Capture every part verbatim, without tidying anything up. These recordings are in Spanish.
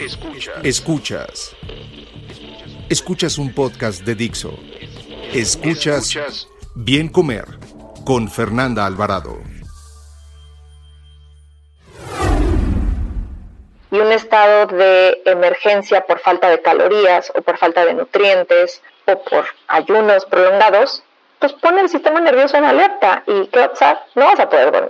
Escuchas. Escuchas. Escuchas un podcast de Dixo. Escuchas, Escuchas Bien Comer con Fernanda Alvarado. Y un estado de emergencia por falta de calorías o por falta de nutrientes o por ayunos prolongados, pues pone el sistema nervioso en alerta y ¿qué va a pasar? No vas a poder dormir.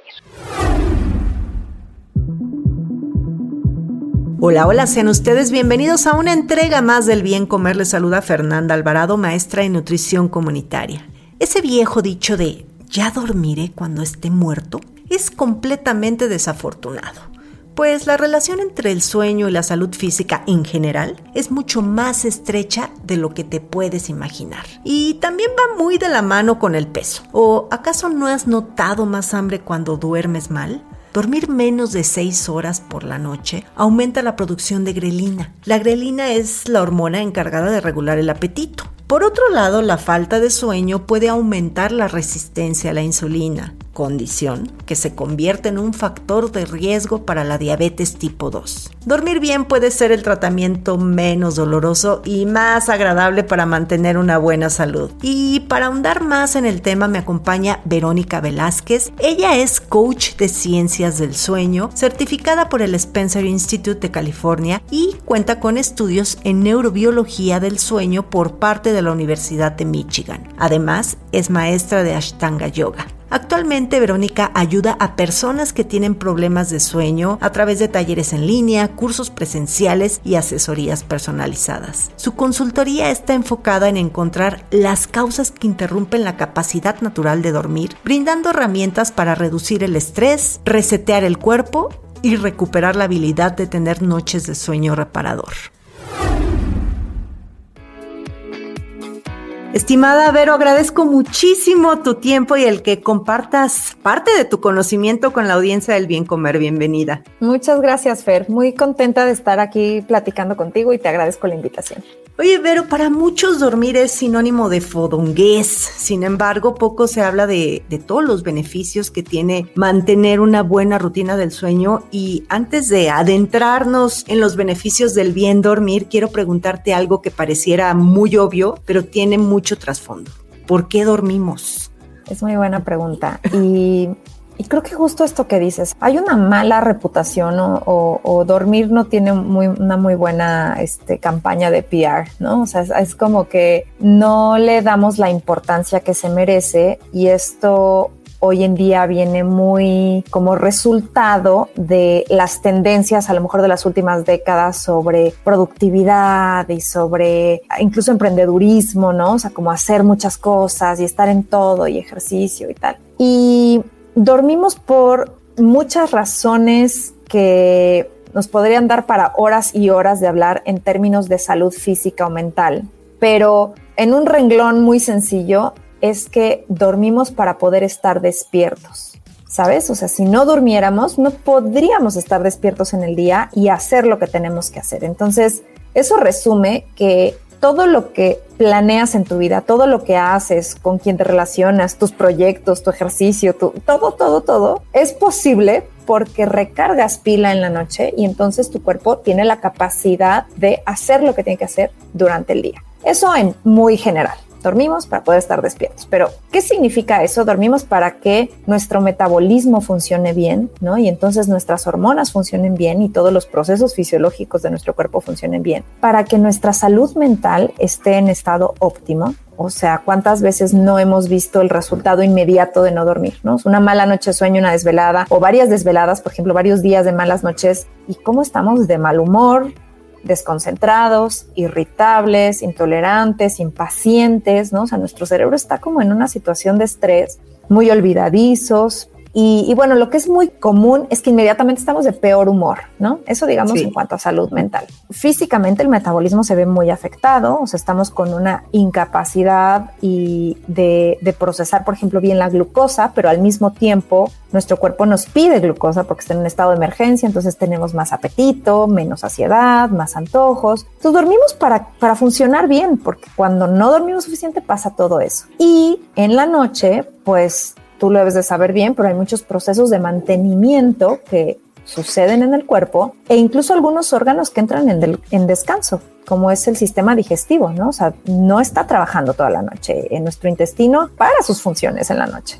Hola, hola, sean ustedes bienvenidos a una entrega más del Bien Comer. Les saluda Fernanda Alvarado, maestra en nutrición comunitaria. Ese viejo dicho de «ya dormiré cuando esté muerto» es completamente desafortunado, pues la relación entre el sueño y la salud física en general es mucho más estrecha de lo que te puedes imaginar. Y también va muy de la mano con el peso. ¿O acaso no has notado más hambre cuando duermes mal? Dormir menos de seis horas por la noche aumenta la producción de grelina. La grelina es la hormona encargada de regular el apetito. Por otro lado, la falta de sueño puede aumentar la resistencia a la insulina, condición que se convierte en un factor de riesgo para la diabetes tipo dos. Dormir bien puede ser el tratamiento menos doloroso y más agradable para mantener una buena salud. Y para ahondar más en el tema me acompaña Verónica Velázquez. Ella es coach de ciencias del sueño, certificada por el Spencer Institute de California y cuenta con estudios en neurobiología del sueño por parte de la Universidad de Michigan. Además, es maestra de Ashtanga Yoga. Actualmente, Verónica ayuda a personas que tienen problemas de sueño a través de talleres en línea, cursos presenciales y asesorías personalizadas. Su consultoría está enfocada en encontrar las causas que interrumpen la capacidad natural de dormir, brindando herramientas para reducir el estrés, resetear el cuerpo y recuperar la habilidad de tener noches de sueño reparador. Estimada Vero, agradezco muchísimo tu tiempo y el que compartas parte de tu conocimiento con la audiencia del Bien Comer. Bienvenida. Muchas gracias, Fer. Muy contenta de estar aquí platicando contigo y te agradezco la invitación. Oye, Vero, para muchos dormir es sinónimo de fodonguez. Sin embargo, poco se habla de, de todos los beneficios que tiene mantener una buena rutina del sueño. Y antes de adentrarnos en los beneficios del bien dormir, quiero preguntarte algo que pareciera muy obvio, pero tiene mucho trasfondo. ¿Por qué dormimos? Es muy buena pregunta. Y... Y creo que justo esto que dices, hay una mala reputación o, o, o dormir no tiene muy, una muy buena este, campaña de P R, ¿no? O sea, es, es como que no le damos la importancia que se merece y esto hoy en día viene muy como resultado de las tendencias a lo mejor de las últimas décadas sobre productividad y sobre incluso emprendedurismo, ¿no? O sea, como hacer muchas cosas y estar en todo y ejercicio y tal. Y dormimos por muchas razones que nos podrían dar para horas y horas de hablar en términos de salud física o mental, pero en un renglón muy sencillo es que dormimos para poder estar despiertos, ¿sabes? O sea, si no durmiéramos, no podríamos estar despiertos en el día y hacer lo que tenemos que hacer. Entonces, eso resume que todo lo que planeas en tu vida, todo lo que haces, con quien te relacionas, tus proyectos, tu ejercicio, tu, todo, todo, todo, es posible porque recargas pila en la noche y entonces tu cuerpo tiene la capacidad de hacer lo que tiene que hacer durante el día. Eso en muy general. Dormimos para poder estar despiertos. Pero, ¿qué significa eso? Dormimos para que nuestro metabolismo funcione bien, ¿no? Y entonces nuestras hormonas funcionen bien y todos los procesos fisiológicos de nuestro cuerpo funcionen bien. Para que nuestra salud mental esté en estado óptimo. O sea, ¿cuántas veces no hemos visto el resultado inmediato de no dormir, ¿no? Una mala noche de sueño, una desvelada o varias desveladas, por ejemplo, varios días de malas noches. ¿Y cómo estamos de mal humor? Desconcentrados, irritables, intolerantes, impacientes, ¿no? O sea, nuestro cerebro está como en una situación de estrés, muy olvidadizos. Y, y bueno, lo que es muy común es que inmediatamente estamos de peor humor, ¿no? Eso digamos sí. En cuanto a salud mental. Físicamente el metabolismo se ve muy afectado, o sea, estamos con una incapacidad y de, de procesar, por ejemplo, bien la glucosa, pero al mismo tiempo nuestro cuerpo nos pide glucosa porque está en un estado de emergencia, entonces tenemos más apetito, menos saciedad, más antojos. Entonces dormimos para, para funcionar bien, porque cuando no dormimos suficiente pasa todo eso. Y en la noche, pues tú lo debes de saber bien, pero hay muchos procesos de mantenimiento que suceden en el cuerpo e incluso algunos órganos que entran en, del, en descanso, como es el sistema digestivo, ¿no? O sea, no está trabajando toda la noche. En nuestro intestino para sus funciones en la noche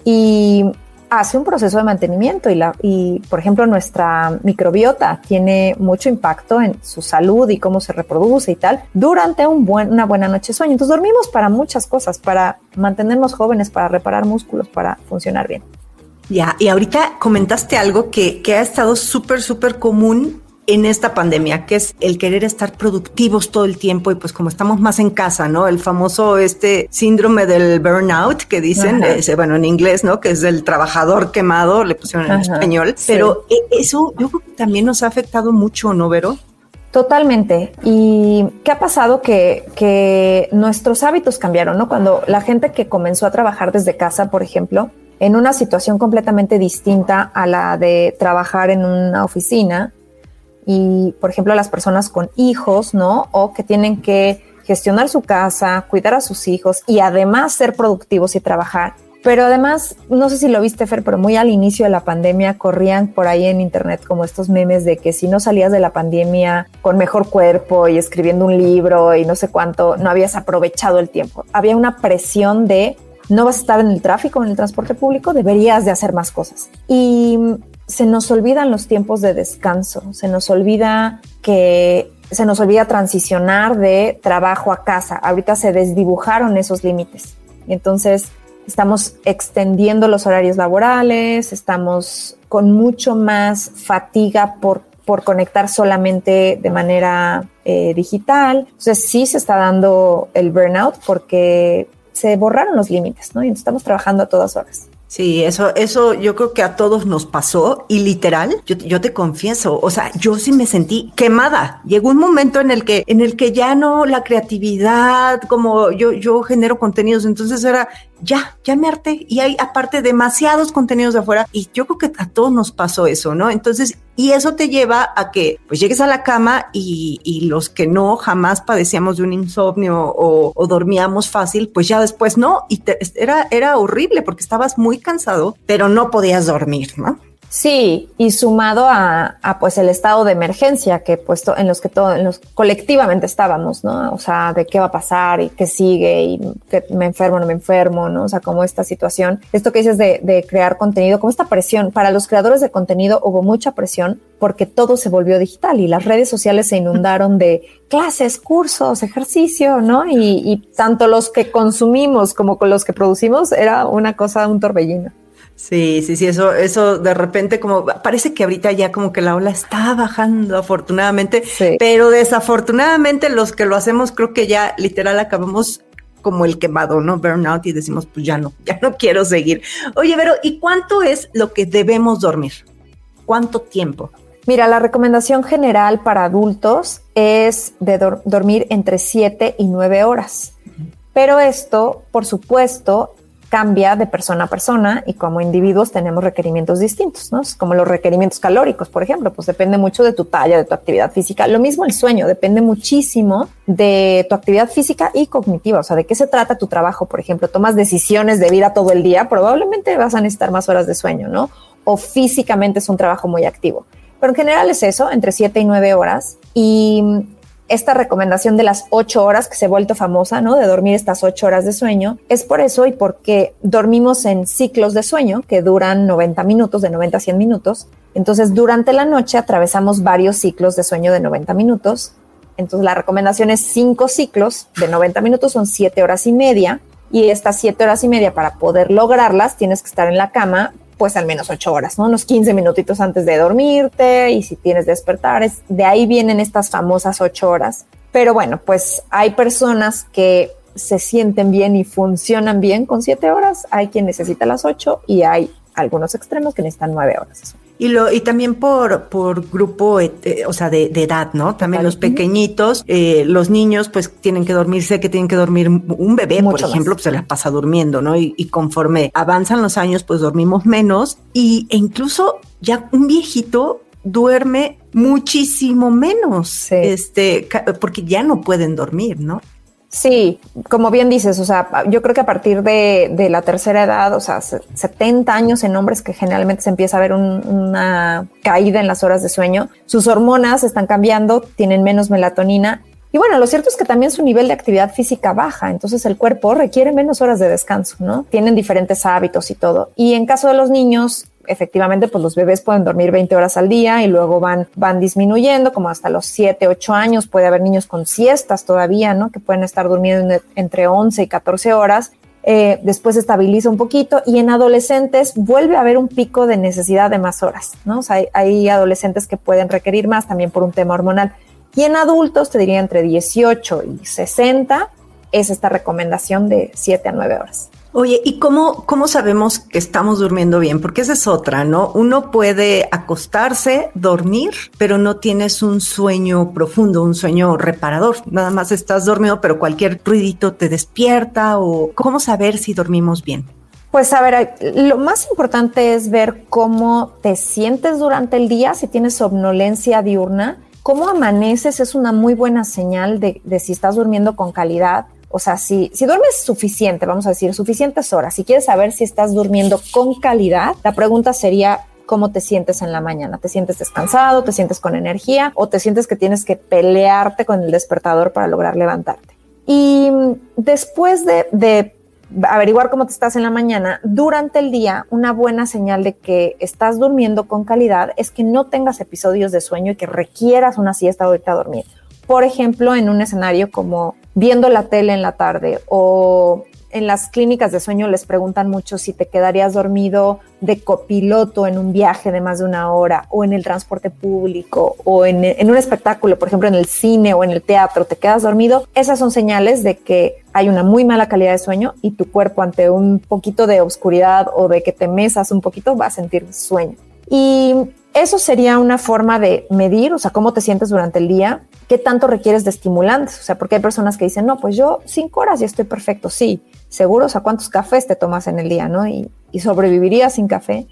y hace un proceso de mantenimiento y, la, y, por ejemplo, nuestra microbiota tiene mucho impacto en su salud y cómo se reproduce y tal durante un buen, una buena noche de sueño. Entonces dormimos para muchas cosas, para mantenernos jóvenes, para reparar músculos, para funcionar bien. Ya, y ahorita comentaste algo que, que ha estado súper, súper común en esta pandemia, que es el querer estar productivos todo el tiempo y pues como estamos más en casa, ¿no? El famoso este síndrome del burnout que dicen, ese, bueno, en inglés, ¿no? Que es el trabajador quemado, le pusieron en Ajá, español, sí. Pero eso yo creo que también nos ha afectado mucho, ¿no, Vero? Totalmente. ¿Y qué ha pasado? Que, que nuestros hábitos cambiaron, ¿no? Cuando la gente que comenzó a trabajar desde casa, por ejemplo, en una situación completamente distinta a la de trabajar en una oficina, y, por ejemplo, las personas con hijos, ¿no? O que tienen que gestionar su casa, cuidar a sus hijos y además ser productivos y trabajar. Pero además, no sé si lo viste, Fer, pero muy al inicio de la pandemia corrían por ahí en internet como estos memes de que si no salías de la pandemia con mejor cuerpo y escribiendo un libro y no sé cuánto, no habías aprovechado el tiempo. Había una presión de no vas a estar en el tráfico, en el transporte público, deberías de hacer más cosas. Y se nos olvidan los tiempos de descanso, se nos olvida que se nos olvida transicionar de trabajo a casa. Ahorita se desdibujaron esos límites y entonces estamos extendiendo los horarios laborales, estamos con mucho más fatiga por, por conectar solamente de manera eh, digital. Entonces sí se está dando el burnout porque se borraron los límites, ¿no? Y estamos trabajando a todas horas. Sí, eso, eso yo creo que a todos nos pasó y literal, yo, yo te confieso, o sea, yo sí me sentí quemada. Llegó un momento en el que, en el que ya no la creatividad, como yo, yo genero contenidos, entonces era ya, ya me harté y hay aparte demasiados contenidos de afuera y yo creo que a todos nos pasó eso, ¿no? Entonces, y eso te lleva a que pues llegues a la cama y, y los que no jamás padecíamos de un insomnio o, o dormíamos fácil, pues ya después no, y te, era, era horrible porque estabas muy cansado, pero no podías dormir, ¿no? Sí, y sumado a, a pues el estado de emergencia que pues to, en los que todos, en los colectivamente estábamos, ¿no? O sea, de qué va a pasar y qué sigue y que me enfermo o no me enfermo, ¿no? O sea, como esta situación, esto que dices de, de crear contenido, como esta presión, para los creadores de contenido hubo mucha presión porque todo se volvió digital y las redes sociales se inundaron de clases, cursos, ejercicio, ¿no? Y, y tanto los que consumimos como con los que producimos era una cosa, un torbellino. Sí, sí, sí, eso, eso de repente como parece que ahorita ya como que la ola está bajando afortunadamente, sí. Pero desafortunadamente los que lo hacemos creo que ya literal acabamos como el quemado, ¿no? Burnout y decimos pues ya no, ya no quiero seguir. Oye, Vero, ¿y cuánto es lo que debemos dormir? ¿Cuánto tiempo? Mira, la recomendación general para adultos es de dor- dormir entre siete y nueve horas, uh-huh. Pero esto, por supuesto, cambia de persona a persona y como individuos tenemos requerimientos distintos, ¿no? Como los requerimientos calóricos, por ejemplo, pues depende mucho de tu talla, de tu actividad física. Lo mismo el sueño, depende muchísimo de tu actividad física y cognitiva, o sea, de qué se trata tu trabajo, por ejemplo, tomas decisiones de vida todo el día, probablemente vas a necesitar más horas de sueño, ¿no? O físicamente es un trabajo muy activo. Pero en general es eso, entre siete y nueve horas y esta recomendación de las ocho horas que se ha vuelto famosa, ¿no? De dormir estas ocho horas de sueño, es por eso y porque dormimos en ciclos de sueño que duran noventa minutos, de noventa a cien minutos. Entonces, durante la noche atravesamos varios ciclos de sueño de noventa minutos. Entonces, la recomendación es cinco ciclos de noventa minutos, son siete horas y media. Y estas siete horas y media, para poder lograrlas, tienes que estar en la cama pues al menos ocho horas, ¿no? Unos quince minutitos antes de dormirte y si tienes que despertar, es, de ahí vienen estas famosas ocho horas. Pero bueno, pues hay personas que se sienten bien y funcionan bien con siete horas, hay quien necesita las ocho y hay algunos extremos que necesitan nueve horas. Y lo y también por por grupo, eh, o sea, de, de edad, ¿no? También los pequeñiñitos, eh, los niños, pues tienen que dormirse, que tienen que dormir un bebé, mucho por ejemplo, más. Pues se la pasa durmiendo, ¿no? Y, y conforme avanzan los años, pues dormimos menos y e incluso ya un viejito duerme muchísimo menos, sí. este, porque ya no pueden dormir, ¿no? Sí, como bien dices, o sea, yo creo que a partir de, de la tercera edad, o sea, setenta años en hombres que generalmente se empieza a ver un, una caída en las horas de sueño, sus hormonas están cambiando, tienen menos melatonina. Y bueno, lo cierto es que también su nivel de actividad física baja, entonces el cuerpo requiere menos horas de descanso, ¿no? Tienen diferentes hábitos y todo. Y en caso de los niños, efectivamente, pues los bebés pueden dormir veinte horas al día y luego van, van disminuyendo, como hasta los siete, ocho años. Puede haber niños con siestas todavía, ¿no? Que pueden estar durmiendo entre once y catorce horas. Eh, después se estabiliza un poquito y en adolescentes vuelve a haber un pico de necesidad de más horas, ¿no? O sea, hay, hay adolescentes que pueden requerir más también por un tema hormonal. Y en adultos, te diría entre dieciocho y sesenta, es esta recomendación de siete a nueve horas. Oye, ¿y cómo, cómo sabemos que estamos durmiendo bien? Porque esa es otra, ¿no? Uno puede acostarse, dormir, pero no tienes un sueño profundo, un sueño reparador. Nada más estás dormido, pero cualquier ruidito te despierta. O ¿cómo saber si dormimos bien? Pues a ver, lo más importante es ver cómo te sientes durante el día, si tienes somnolencia diurna. Cómo amaneces es una muy buena señal de, de si estás durmiendo con calidad. O sea, si, si duermes suficiente, vamos a decir, suficientes horas, si quieres saber si estás durmiendo con calidad, la pregunta sería cómo te sientes en la mañana. ¿Te sientes descansado? ¿Te sientes con energía? ¿O te sientes que tienes que pelearte con el despertador para lograr levantarte? Y después de, de averiguar cómo te estás en la mañana, durante el día, una buena señal de que estás durmiendo con calidad es que no tengas episodios de sueño y que requieras una siesta o irte a dormir. Por ejemplo, en un escenario como viendo la tele en la tarde, o en las clínicas de sueño les preguntan mucho si te quedarías dormido de copiloto en un viaje de más de una hora, o en el transporte público, o en, en un espectáculo, por ejemplo en el cine o en el teatro, te quedas dormido. Esas son señales de que hay una muy mala calidad de sueño y tu cuerpo, ante un poquito de oscuridad o de que te mesas un poquito, va a sentir sueño. Y eso sería una forma de medir, o sea, cómo te sientes durante el día, qué tanto requieres de estimulantes. O sea, porque hay personas que dicen, no, pues yo cinco horas ya estoy perfecto. Sí, seguro, o sea, ¿cuántos cafés te tomas en el día, no? Y, y sobrevivirías sin café.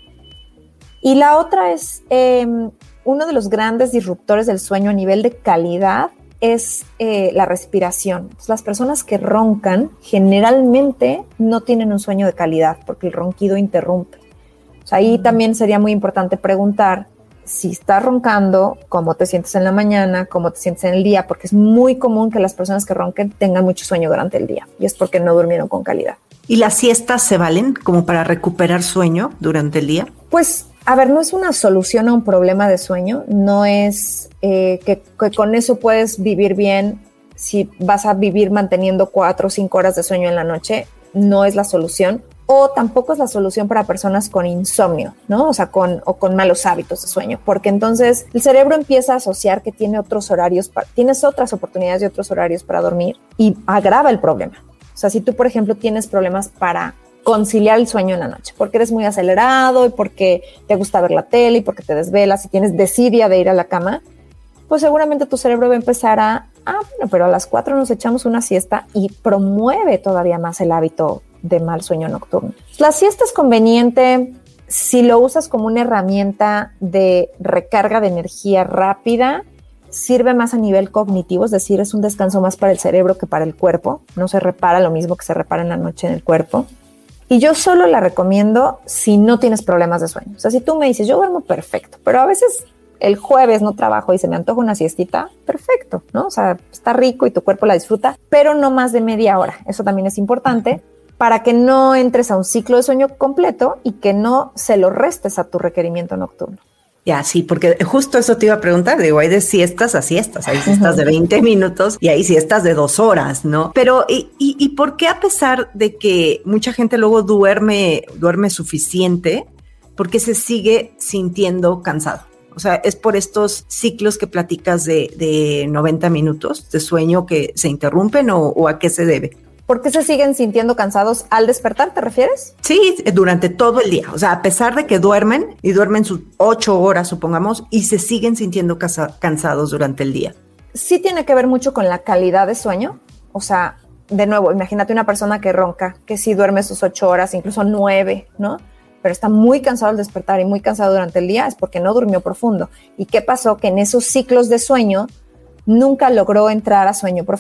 Y la otra es, eh, uno de los grandes disruptores del sueño a nivel de calidad es eh, la respiración. Entonces, las personas que roncan generalmente no tienen un sueño de calidad porque el ronquido interrumpe. O sea, ahí también sería muy importante preguntar si estás roncando, cómo te sientes en la mañana, cómo te sientes en el día, porque es muy común que las personas que ronquen tengan mucho sueño durante el día y es porque no durmieron con calidad. ¿Y las siestas se valen como para recuperar sueño durante el día? Pues, a ver, no es una solución a un problema de sueño, no es eh, que, que con eso puedes vivir bien si vas a vivir manteniendo cuatro o cinco horas de sueño en la noche, no es la solución. O tampoco es la solución para personas con insomnio, ¿no? O sea, con, o con malos hábitos de sueño, porque entonces el cerebro empieza a asociar que tiene otros horarios, para, tienes otras oportunidades y otros horarios para dormir y agrava el problema. O sea, si tú, por ejemplo, tienes problemas para conciliar el sueño en la noche, porque eres muy acelerado y porque te gusta ver la tele y porque te desvelas y tienes desidia de ir a la cama, pues seguramente tu cerebro va a empezar a, ah, bueno, pero a las cuatro nos echamos una siesta y promueve todavía más el hábito de mal sueño nocturno. La siesta es conveniente si lo usas como una herramienta de recarga de energía rápida. Sirve más a nivel cognitivo, es decir, es un descanso más para el cerebro que para el cuerpo. No se repara lo mismo que se repara en la noche en el cuerpo. Y yo solo la recomiendo si no tienes problemas de sueño. O sea, si tú me dices, yo duermo perfecto, pero a veces el jueves no trabajo y se me antoja una siestita, perfecto, ¿no? O sea, está rico y tu cuerpo la disfruta, pero no más de media hora. Eso también es importante, para que no entres a un ciclo de sueño completo y que no se lo restes a tu requerimiento nocturno. Ya, sí, porque justo eso te iba a preguntar, digo, hay de siestas a siestas, hay siestas de veinte minutos y hay siestas de dos horas, ¿no? Pero, ¿y, y, y por qué a pesar de que mucha gente luego duerme, duerme suficiente, por qué se sigue sintiendo cansado? O sea, ¿es por estos ciclos que platicas de, de noventa minutos de sueño que se interrumpen o, o a qué se debe? ¿Por qué se siguen sintiendo cansados al despertar, te refieres? Sí, durante todo el día. O sea, a pesar de que duermen y duermen sus ocho horas, supongamos, y se siguen sintiendo casa- cansados durante el día. Sí tiene que ver mucho con la calidad de sueño. O sea, de nuevo, imagínate una persona que ronca, que sí duerme sus ocho horas, incluso nueve, ¿no? Pero está muy cansado al despertar y muy cansado durante el día, es porque no durmió profundo. ¿Y qué pasó? Que en esos ciclos de sueño nunca logró entrar a sueño profundo.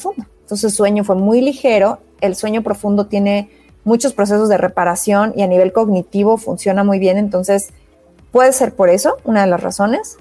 entonces su sueño fue muy ligero. El sueño profundo tiene muchos procesos de reparación y a nivel cognitivo funciona muy bien, entonces puede ser por eso, una de las razones.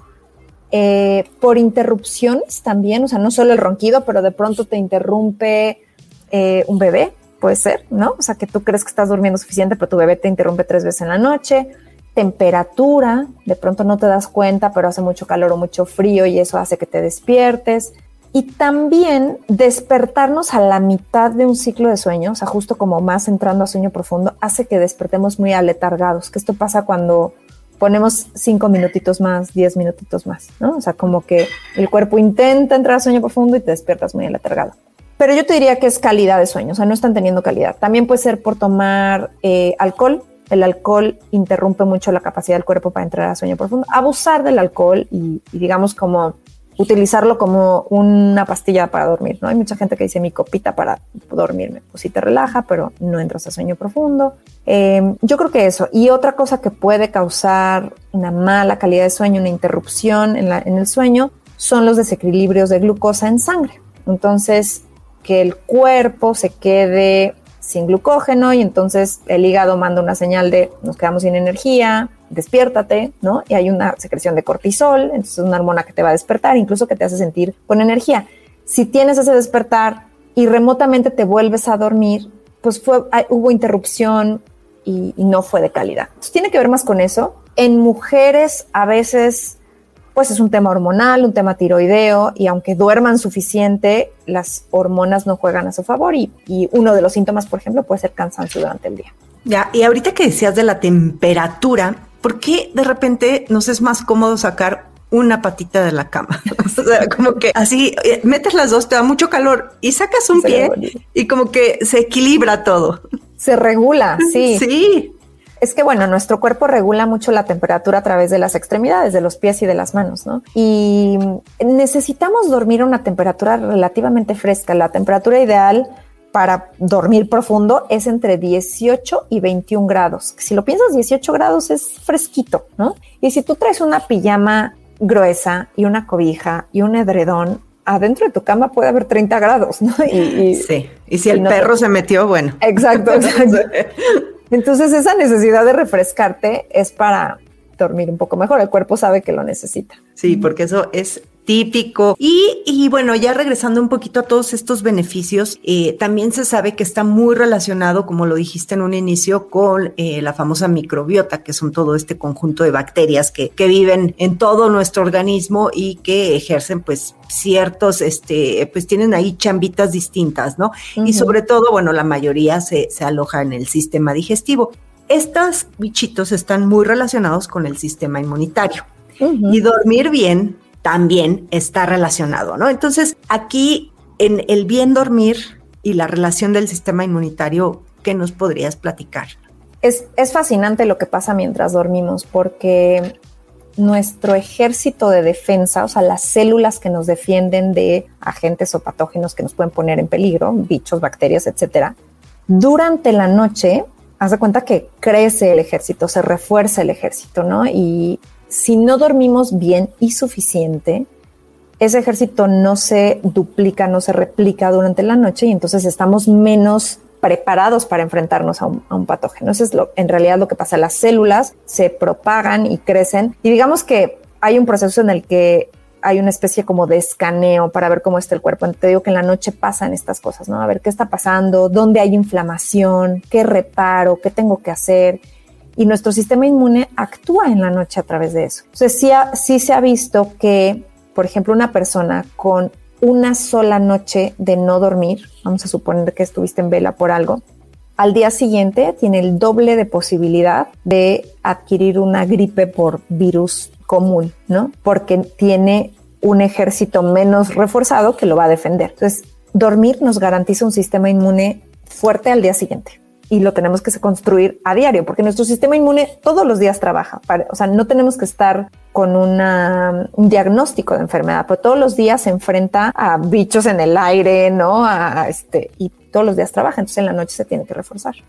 Eh, por interrupciones también, o sea, no solo el ronquido, pero de pronto te interrumpe eh, un bebé, puede ser, ¿no? O sea, que tú crees que estás durmiendo suficiente, pero tu bebé te interrumpe tres veces en la noche. Temperatura, de pronto no te das cuenta, pero hace mucho calor o mucho frío y eso hace que te despiertes. Y también despertarnos a la mitad de un ciclo de sueño, o sea, justo como más entrando a sueño profundo, hace que despertemos muy aletargados, que esto pasa cuando ponemos cinco minutitos más, diez minutitos más, ¿no? O sea, como que el cuerpo intenta entrar a sueño profundo y te despiertas muy aletargado. Pero yo te diría que es calidad de sueño, o sea, no están teniendo calidad. También puede ser por tomar eh, alcohol. El alcohol interrumpe mucho la capacidad del cuerpo para entrar a sueño profundo. Abusar del alcohol y, y digamos como utilizarlo como una pastilla para dormir, ¿no? Hay mucha gente que dice mi copita para dormirme. Pues sí te relaja, pero no entras a sueño profundo. Eh, yo creo que eso. Y otra cosa que puede causar una mala calidad de sueño, una interrupción en, la, en el sueño, son los desequilibrios de glucosa en sangre. Entonces, que el cuerpo se quede sin glucógeno y entonces el hígado manda una señal de nos quedamos sin energía, despiértate, ¿no? Y hay una secreción de cortisol, entonces es una hormona que te va a despertar, incluso que te hace sentir con energía. Si tienes ese despertar y remotamente te vuelves a dormir, pues fue, hubo interrupción y, y no fue de calidad. Entonces tiene que ver más con eso. En mujeres a veces pues es un tema hormonal, un tema tiroideo, y aunque duerman suficiente, las hormonas no juegan a su favor y, y uno de los síntomas, por ejemplo, puede ser cansancio durante el día. Ya, y ahorita que decías de la temperatura, ¿por qué de repente nos es más cómodo sacar una patita de la cama? O sea, como que así, metes las dos, te da mucho calor y sacas un se pie regula. Y como que se equilibra todo. Se regula, sí. Sí. Es que, bueno, nuestro cuerpo regula mucho la temperatura a través de las extremidades, de los pies y de las manos, ¿no? Y necesitamos dormir a una temperatura relativamente fresca. La temperatura ideal para dormir profundo es entre dieciocho y veintiún grados. Si lo piensas, dieciocho grados es fresquito, ¿no? Y si tú traes una pijama gruesa y una cobija y un edredón, adentro de tu cama puede haber treinta grados, ¿no? Y, y, sí, y si el y no perro te... se metió, bueno. Exacto, exacto. Entonces esa necesidad de refrescarte es para dormir un poco mejor. El cuerpo sabe que lo necesita. Sí, porque eso es típico. Y, y bueno, ya regresando un poquito a todos estos beneficios, eh, también se sabe que está muy relacionado, como lo dijiste en un inicio, con eh, la famosa microbiota, que son todo este conjunto de bacterias que, que viven en todo nuestro organismo y que ejercen pues ciertos, este, pues tienen ahí chambitas distintas, ¿no? Uh-huh. Y sobre todo, bueno, la mayoría se, se aloja en el sistema digestivo. Estos bichitos están muy relacionados con el sistema inmunitario. Uh-huh. Y dormir bien también está relacionado, ¿no? Entonces, aquí en el bien dormir y la relación del sistema inmunitario, ¿qué nos podrías platicar? Es, es fascinante lo que pasa mientras dormimos, porque nuestro ejército de defensa, o sea, las células que nos defienden de agentes o patógenos que nos pueden poner en peligro, bichos, bacterias, etcétera, durante la noche, haz de cuenta que crece el ejército, se refuerza el ejército, ¿no? Y si no dormimos bien y suficiente, ese ejército no se duplica, no se replica durante la noche y entonces estamos menos preparados para enfrentarnos a un, a un patógeno. Eso es lo, en realidad lo que pasa. Las células se propagan y crecen y digamos que hay un proceso en el que hay una especie como de escaneo para ver cómo está el cuerpo. Te digo que en la noche pasan estas cosas, ¿no? A ver qué está pasando, dónde hay inflamación, qué reparo, qué tengo que hacer. Y nuestro sistema inmune actúa en la noche a través de eso. Entonces, sí, ha, sí se ha visto que, por ejemplo, una persona con una sola noche de no dormir, vamos a suponer que estuviste en vela por algo, al día siguiente tiene el doble de posibilidad de adquirir una gripe por virus común, ¿no? Porque tiene un ejército menos reforzado que lo va a defender. Entonces, dormir nos garantiza un sistema inmune fuerte al día siguiente. Y lo tenemos que construir a diario, porque nuestro sistema inmune todos los días trabaja. Para, o sea, no tenemos que estar con una, un diagnóstico de enfermedad, pero todos los días se enfrenta a bichos en el aire, ¿no? A, a este, y todos los días trabaja, entonces en la noche se tiene que reforzar.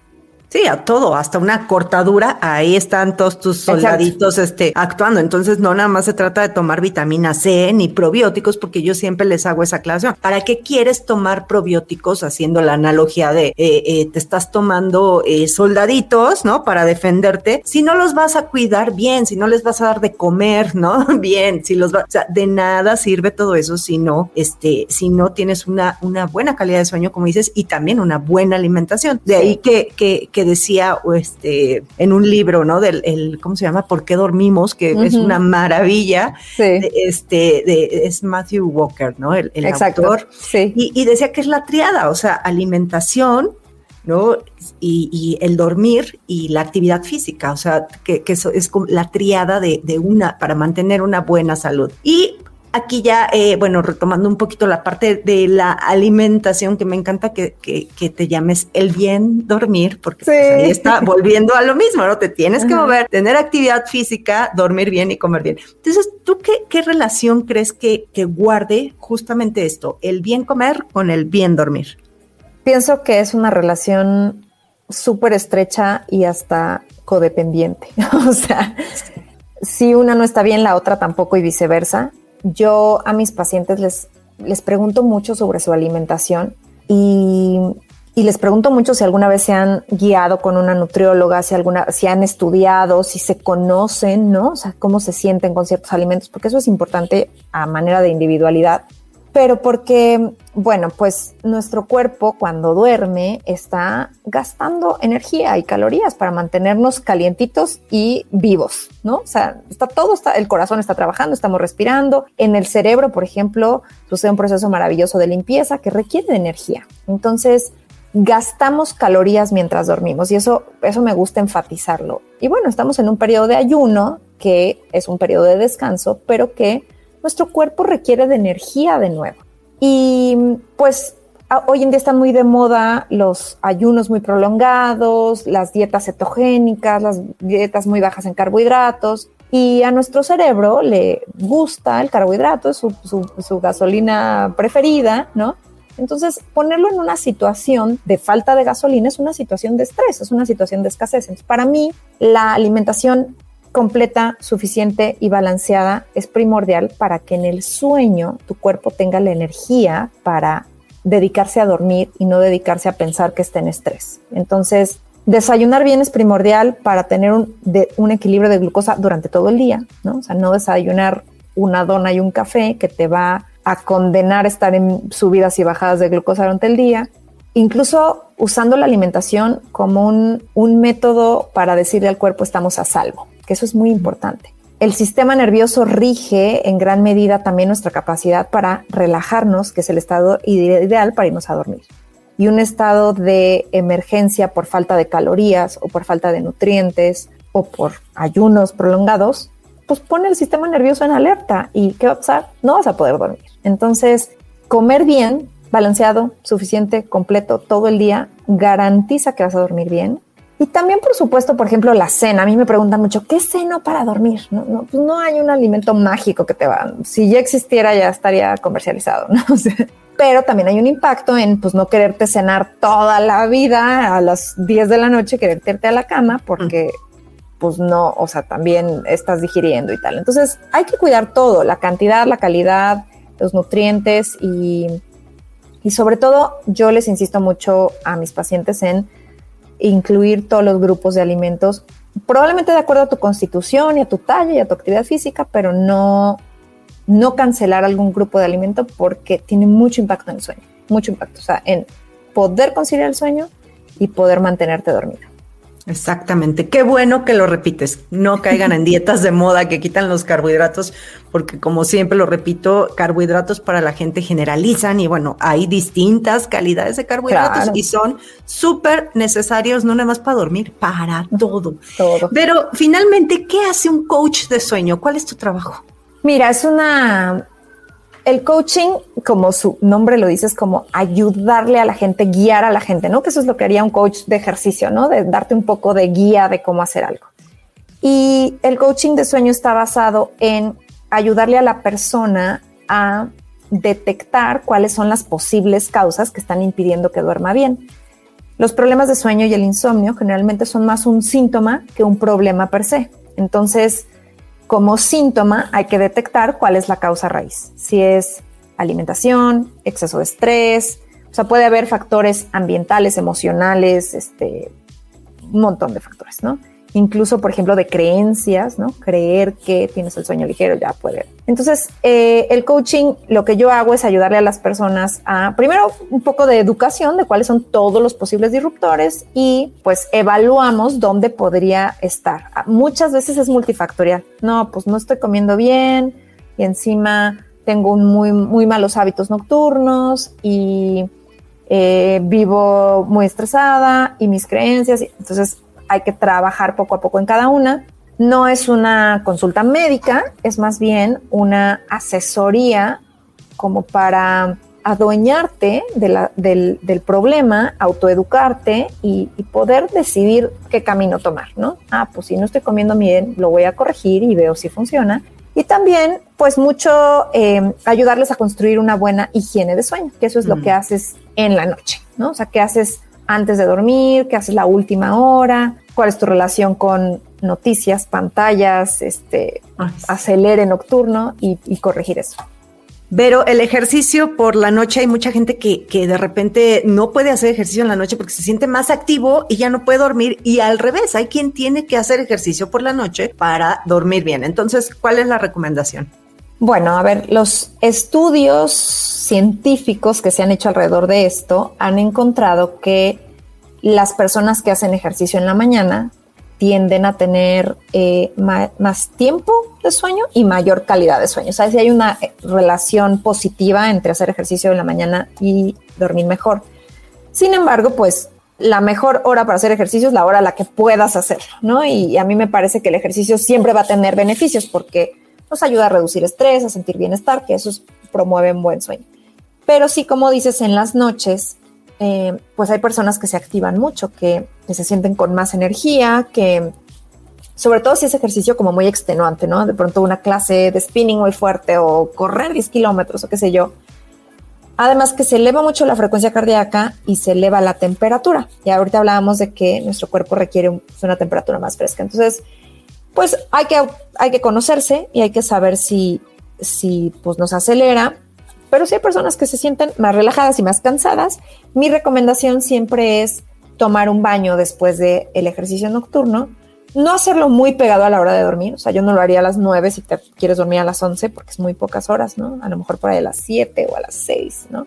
Sí, a todo, hasta una cortadura, ahí están todos tus soldaditos este, actuando. Entonces, no nada más se trata de tomar vitamina C ni probióticos, porque yo siempre les hago esa aclaración. ¿Para qué quieres tomar probióticos? Haciendo la analogía de eh, eh, te estás tomando eh, soldaditos, ¿no? Para defenderte. Si no los vas a cuidar bien, si no les vas a dar de comer, ¿no? Bien, si los vas, o sea, de nada sirve todo eso si no, este, si no tienes una, una buena calidad de sueño, como dices, y también una buena alimentación. De ahí que, que, que que decía este en un libro, ¿no? Del el, ¿cómo se llama? ¿Por qué dormimos? Que uh-huh. es una maravilla. Sí. De, este, de, es Matthew Walker, ¿no? El, el autor. Sí. Y, y decía que es la triada, o sea, alimentación, ¿no? Y, y el dormir y la actividad física, o sea, que, que eso es como la triada de, de una, para mantener una buena salud. Y aquí ya, eh, bueno, retomando un poquito la parte de la alimentación, que me encanta que, que, que te llames el bien dormir, porque sí. pues ahí está volviendo a lo mismo, ¿no? Te tienes que mover, tener actividad física, dormir bien y comer bien. Entonces, ¿tú qué, qué relación crees que, que guarde justamente esto, el bien comer con el bien dormir? Pienso que es una relación súper estrecha y hasta codependiente. O sea, si una no está bien, la otra tampoco y viceversa. Yo a mis pacientes les, les pregunto mucho sobre su alimentación y, y les pregunto mucho si alguna vez se han guiado con una nutrióloga, si, alguna, si han estudiado, si se conocen, ¿no? O sea, cómo se sienten con ciertos alimentos, porque eso es importante a manera de individualidad. Pero porque, bueno, pues nuestro cuerpo cuando duerme está gastando energía y calorías para mantenernos calientitos y vivos, ¿no? O sea, está todo, está, el corazón está trabajando, estamos respirando. En el cerebro, por ejemplo, sucede un proceso maravilloso de limpieza que requiere de energía. Entonces, gastamos calorías mientras dormimos y eso, eso me gusta enfatizarlo. Y bueno, estamos en un periodo de ayuno, que es un periodo de descanso, pero que nuestro cuerpo requiere de energía de nuevo. Y pues hoy en día están muy de moda los ayunos muy prolongados, las dietas cetogénicas, las dietas muy bajas en carbohidratos. Y a nuestro cerebro le gusta el carbohidrato, es su, su, su gasolina preferida, ¿no? Entonces, ponerlo en una situación de falta de gasolina es una situación de estrés, es una situación de escasez. Entonces, para mí, la alimentación completa, suficiente y balanceada es primordial para que en el sueño tu cuerpo tenga la energía para dedicarse a dormir y no dedicarse a pensar que está en estrés. Entonces, desayunar bien es primordial para tener un, de, un equilibrio de glucosa durante todo el día, ¿no? O sea, no desayunar una dona y un café que te va a condenar a estar en subidas y bajadas de glucosa durante el día. Incluso usando la alimentación como un, un método para decirle al cuerpo estamos a salvo, que eso es muy importante. El sistema nervioso rige en gran medida también nuestra capacidad para relajarnos, que es el estado ideal para irnos a dormir. Y un estado de emergencia por falta de calorías o por falta de nutrientes o por ayunos prolongados, pues pone el sistema nervioso en alerta. ¿Y qué va a pasar? No vas a poder dormir. Entonces, comer bien, balanceado, suficiente, completo, todo el día, garantiza que vas a dormir bien. Y también, por supuesto, por ejemplo, la cena. A mí me preguntan mucho, ¿qué ceno para dormir? No, no, pues no hay un alimento mágico que te va... Si ya existiera, ya estaría comercializado, ¿no? O sea, pero también hay un impacto en pues no quererte cenar toda la vida a las diez de la noche, quererte irte a la cama porque pues no, o sea, también estás digiriendo y tal. Entonces hay que cuidar todo, la cantidad, la calidad, los nutrientes y, y sobre todo yo les insisto mucho a mis pacientes en incluir todos los grupos de alimentos, probablemente de acuerdo a tu constitución y a tu talla y a tu actividad física, pero no, no cancelar algún grupo de alimento porque tiene mucho impacto en el sueño, mucho impacto, o sea, en poder conciliar el sueño y poder mantenerte dormido. Exactamente. Qué bueno que lo repites. No caigan en dietas de moda que quitan los carbohidratos, porque como siempre lo repito, carbohidratos para la gente generalizan y bueno, hay distintas calidades de carbohidratos claro. Y son súper necesarios, no nada más para dormir, para todo. Todo. Pero finalmente, ¿qué hace un coach de sueño? ¿Cuál es tu trabajo? Mira, es una... El coaching, como su nombre lo dice, es como ayudarle a la gente, guiar a la gente, ¿no? Que eso es lo que haría un coach de ejercicio, ¿no? De darte un poco de guía de cómo hacer algo. Y el coaching de sueño está basado en ayudarle a la persona a detectar cuáles son las posibles causas que están impidiendo que duerma bien. los problemas de sueño y el insomnio generalmente son más un síntoma que un problema per se. Entonces, como síntoma hay que detectar cuál es la causa raíz. Si es alimentación, exceso de estrés, o sea, puede haber factores ambientales, emocionales, este, un montón de factores, ¿no? Incluso, por ejemplo, de creencias, ¿no? Creer que tienes el sueño ligero ya puede. Entonces, eh, el coaching, lo que yo hago es ayudarle a las personas a, primero, un poco de educación de cuáles son todos los posibles disruptores y, pues, evaluamos dónde podría estar. Muchas veces es multifactorial. No, pues no estoy comiendo bien y encima tengo un muy, muy malos hábitos nocturnos y eh, vivo muy estresada y mis creencias. Entonces, hay que trabajar poco a poco en cada una. No es una consulta médica, es más bien una asesoría como para adueñarte de la, del, del problema, autoeducarte y, y poder decidir qué camino tomar, ¿no? Ah, pues si no estoy comiendo bien, lo voy a corregir y veo si funciona. Y también, pues mucho eh, ayudarles a construir una buena higiene de sueño, que eso es mm. lo que haces en la noche, ¿no? O sea, ¿qué haces antes de dormir? ¿Qué haces la última hora? ¿Cuál es tu relación con noticias, pantallas, este, Ay, sí. acelere nocturno y, y corregir eso? Pero el ejercicio por la noche, hay mucha gente que, que de repente no puede hacer ejercicio en la noche porque se siente más activo y ya no puede dormir, y al revés, hay quien tiene que hacer ejercicio por la noche para dormir bien. Entonces, ¿cuál es la recomendación? Bueno, a ver, los estudios científicos que se han hecho alrededor de esto han encontrado que las personas que hacen ejercicio en la mañana tienden a tener eh, ma- más tiempo de sueño y mayor calidad de sueño. O sea, si hay una relación positiva entre hacer ejercicio en la mañana y dormir mejor. Sin embargo, pues la mejor hora para hacer ejercicio es la hora a la que puedas hacerlo, ¿no? Y a mí me parece que el ejercicio siempre va a tener beneficios porque nos ayuda a reducir estrés, a sentir bienestar, que eso promueve un buen sueño. Pero sí, como dices, en las noches, Eh, pues hay personas que se activan mucho, que, que se sienten con más energía, que sobre todo si es ejercicio como muy extenuante, ¿no? De pronto una clase de spinning muy fuerte o correr diez kilómetros o qué sé yo. Además que se eleva mucho la frecuencia cardíaca y se eleva la temperatura. Y ahorita hablábamos de que nuestro cuerpo requiere una temperatura más fresca. Entonces, pues hay que, hay que conocerse y hay que saber si, si pues nos acelera. Pero si hay personas que se sienten más relajadas y más cansadas, mi recomendación siempre es tomar un baño después del ejercicio nocturno. No hacerlo muy pegado a la hora de dormir. O sea, yo no lo haría a las nueve si te quieres dormir a las once, porque es muy pocas horas, ¿no? A lo mejor por ahí a las siete o a las seis, ¿no?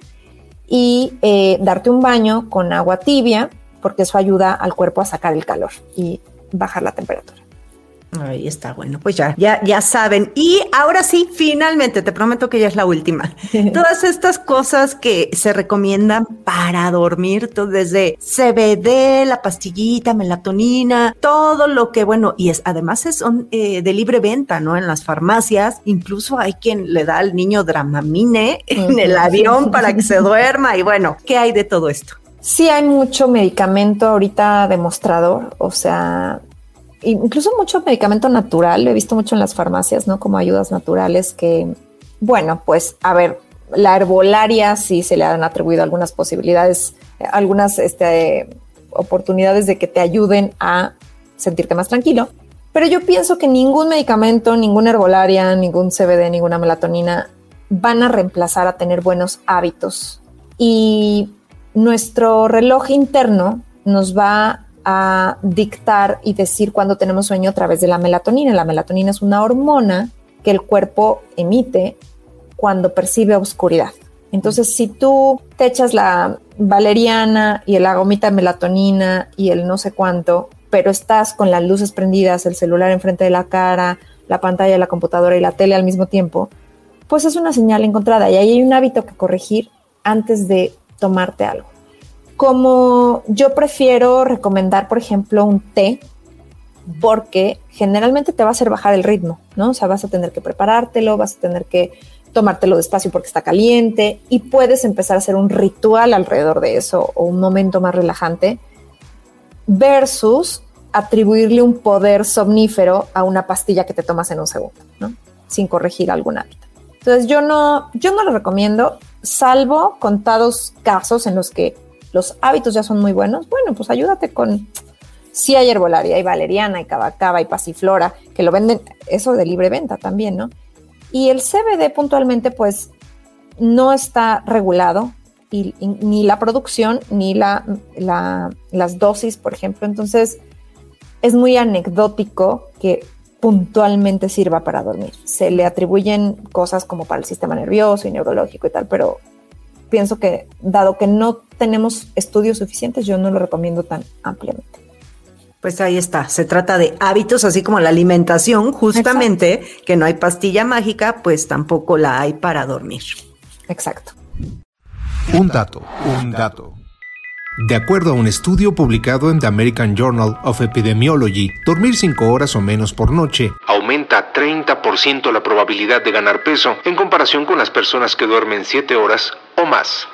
Y eh, darte un baño con agua tibia, porque eso ayuda al cuerpo a sacar el calor y bajar la temperatura. Ahí está, bueno, pues ya, ya, ya saben. Y ahora sí, finalmente, te prometo que ya es la última. Todas estas cosas que se recomiendan para dormir, todo desde C B D, la pastillita, melatonina, todo lo que, bueno, y es además es un, eh, de libre venta, ¿no? En las farmacias, incluso hay quien le da al niño Dramamine en el avión para que se duerma. Y bueno, ¿qué hay de todo esto? Sí, hay mucho medicamento ahorita demostrador, o sea, incluso mucho medicamento natural, lo he visto mucho en las farmacias, ¿no? Como ayudas naturales que, bueno, pues, a ver, la herbolaria sí se le han atribuido algunas posibilidades, algunas este, oportunidades de que te ayuden a sentirte más tranquilo. Pero yo pienso que ningún medicamento, ninguna herbolaria, ningún C B D, ninguna melatonina van a reemplazar a tener buenos hábitos. Y nuestro reloj interno nos va a dictar y decir cuándo tenemos sueño a través de la melatonina. La melatonina es una hormona que el cuerpo emite cuando percibe oscuridad. Entonces, si tú te echas la valeriana y la gomita de melatonina y el no sé cuánto, pero estás con las luces prendidas, el celular enfrente de la cara, la pantalla de la computadora y la tele al mismo tiempo, pues es una señal encontrada y ahí hay un hábito que corregir antes de tomarte algo. Como yo prefiero recomendar, por ejemplo, un té, porque generalmente te va a hacer bajar el ritmo, ¿no? O sea, vas a tener que preparártelo, vas a tener que tomártelo despacio porque está caliente y puedes empezar a hacer un ritual alrededor de eso o un momento más relajante versus atribuirle un poder somnífero a una pastilla que te tomas en un segundo, ¿no? Sin corregir algún hábito. Entonces yo no, yo no lo recomiendo, salvo contados casos en los que los hábitos ya son muy buenos, bueno, pues ayúdate con... Sí hay herbolaria, hay valeriana, hay cabacaba, hay pasiflora, que lo venden, eso de libre venta también, ¿no? Y el C B D puntualmente, pues, no está regulado, y, y, ni la producción, ni la, la, las dosis, por ejemplo. Entonces, es muy anecdótico que puntualmente sirva para dormir. Se le atribuyen cosas como para el sistema nervioso y neurológico y tal, pero pienso que, dado que no tenemos estudios suficientes, yo no lo recomiendo tan ampliamente. Pues ahí está, se trata de hábitos, así como la alimentación, justamente. Exacto. Que no hay pastilla mágica, pues tampoco la hay para dormir. Exacto. Un dato, un dato. De acuerdo a un estudio publicado en The American Journal of Epidemiology, dormir cinco horas o menos por noche aumenta treinta por ciento la probabilidad de ganar peso en comparación con las personas que duermen siete horas o más.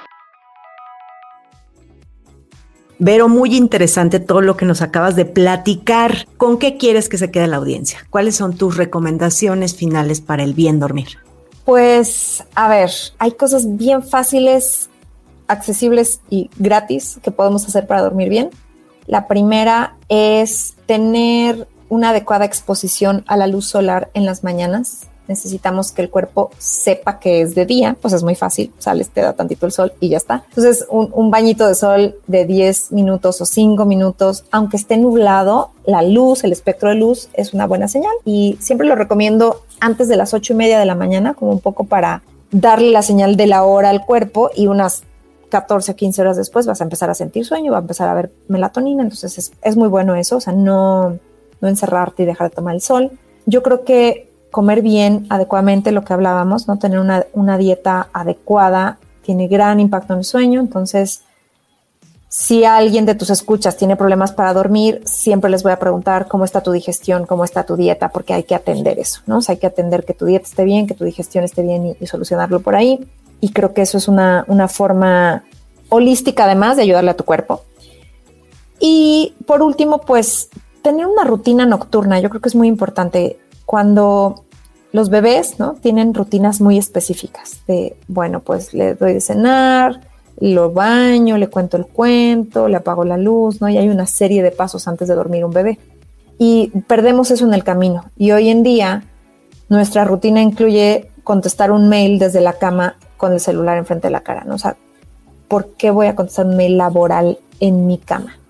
Vero, muy interesante todo lo que nos acabas de platicar. ¿Con qué quieres que se quede la audiencia? ¿Cuáles son tus recomendaciones finales para el bien dormir? Pues, a ver, hay cosas bien fáciles, accesibles y gratis que podemos hacer para dormir bien. La primera es tener una adecuada exposición a la luz solar en las mañanas. Necesitamos que el cuerpo sepa que es de día, pues es muy fácil, sales, te da tantito el sol y ya está. Entonces, un, un bañito de sol de diez minutos o cinco minutos, aunque esté nublado, la luz, el espectro de luz es una buena señal, y siempre lo recomiendo antes de las ocho y media de la mañana, como un poco para darle la señal de la hora al cuerpo, y unas catorce a quince horas después vas a empezar a sentir sueño, va a empezar a ver melatonina. Entonces es, es muy bueno eso, o sea, no, no encerrarte y dejar de tomar el sol. Yo creo que comer bien, adecuadamente, lo que hablábamos, ¿no? Tener una, una dieta adecuada tiene gran impacto en el sueño. Entonces, si alguien de tus escuchas tiene problemas para dormir, siempre les voy a preguntar cómo está tu digestión, cómo está tu dieta, porque hay que atender eso, ¿no? O sea, hay que atender que tu dieta esté bien, que tu digestión esté bien, y, y solucionarlo por ahí. Y creo que eso es una, una forma holística, además, de ayudarle a tu cuerpo. Y por último, pues, tener una rutina nocturna. Yo creo que es muy importante. Cuando los bebés, ¿no?, tienen rutinas muy específicas de, bueno, pues le doy de cenar, lo baño, le cuento el cuento, le apago la luz, ¿no? Y hay una serie de pasos antes de dormir un bebé. Y perdemos eso en el camino. Y hoy en día nuestra rutina incluye contestar un mail desde la cama con el celular enfrente de la cara, ¿no? O sea, ¿por qué voy a contestar un mail laboral en mi cama?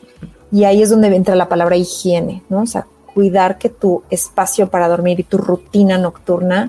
Y ahí es donde entra la palabra higiene, ¿no? O sea, cuidar que tu espacio para dormir y tu rutina nocturna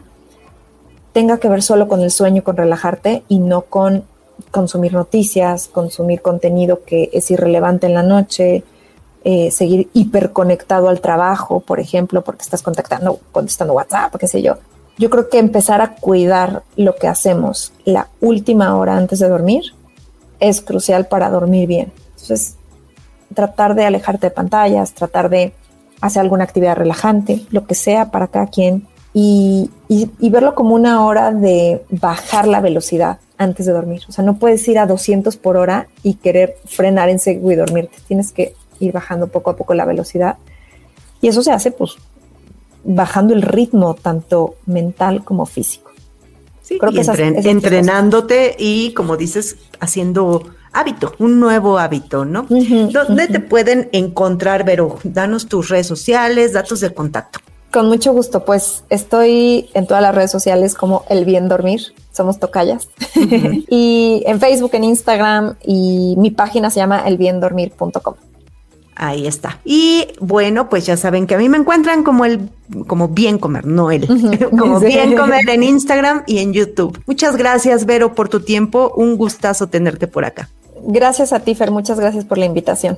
tenga que ver solo con el sueño, con relajarte, y no con consumir noticias, consumir contenido que es irrelevante en la noche, eh, seguir hiperconectado al trabajo, por ejemplo, porque estás contactando, contestando WhatsApp, qué sé yo. Yo creo que empezar a cuidar lo que hacemos la última hora antes de dormir es crucial para dormir bien. Entonces, tratar de alejarte de pantallas, tratar de hacer alguna actividad relajante, lo que sea para cada quien, y, y, y verlo como una hora de bajar la velocidad antes de dormir. O sea, no puedes ir a doscientos por hora y querer frenar en seco y dormirte. Tienes que ir bajando poco a poco la velocidad, y eso se hace pues bajando el ritmo tanto mental como físico. Sí, creo que entren, esas, esas entrenándote y, como dices, haciendo hábito, un nuevo hábito, ¿no? Uh-huh, ¿Dónde uh-huh. te pueden encontrar, Vero? Danos tus redes sociales, datos de contacto. Con mucho gusto, pues estoy en todas las redes sociales como El Bien Dormir, somos tocayas, uh-huh. y en Facebook, en Instagram, y mi página se llama el bien dormir punto com. Ahí está. Y bueno, pues ya saben que a mí me encuentran como el, como Bien Comer, no él, uh-huh. como sí. Bien Comer en Instagram y en YouTube. Muchas gracias, Vero, por tu tiempo. Un gustazo tenerte por acá. Gracias a ti, Fer. Muchas gracias por la invitación.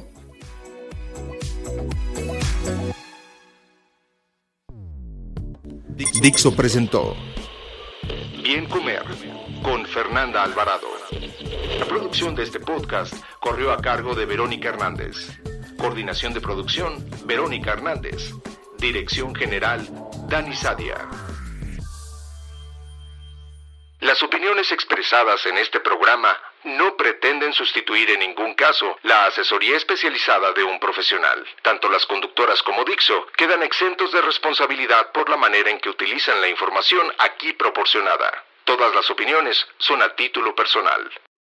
Dixo presentó Bien Comer con Fernanda Alvarado. La producción de este podcast corrió a cargo de Verónica Hernández. Coordinación de producción, Verónica Hernández. Dirección general, Dani Sadia. Las opiniones expresadas en este programa no pretenden sustituir en ningún caso la asesoría especializada de un profesional. Tanto las conductoras como Dixo quedan exentos de responsabilidad por la manera en que utilizan la información aquí proporcionada. Todas las opiniones son a título personal.